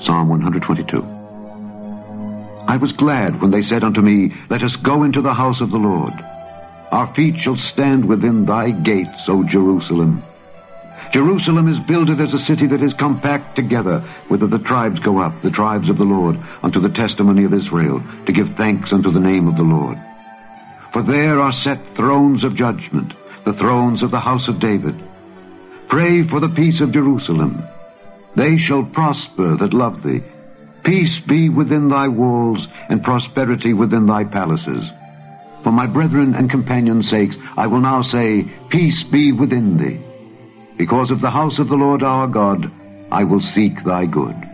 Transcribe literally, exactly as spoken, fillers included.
Psalm one twenty-two. I was glad when they said unto me, Let us go into the house of the Lord. Our feet shall stand within thy gates, O Jerusalem. Jerusalem is builded as a city that is compact together, whither the tribes go up, the tribes of the Lord, unto the testimony of Israel, to give thanks unto the name of the Lord. For there are set thrones of judgment, the thrones of the house of David. Pray for the peace of Jerusalem. They shall prosper that love thee. Peace be within thy walls, and prosperity within thy palaces. For my brethren and companions' sakes, I will now say, Peace be within thee. Because of the house of the Lord our God, I will seek thy good.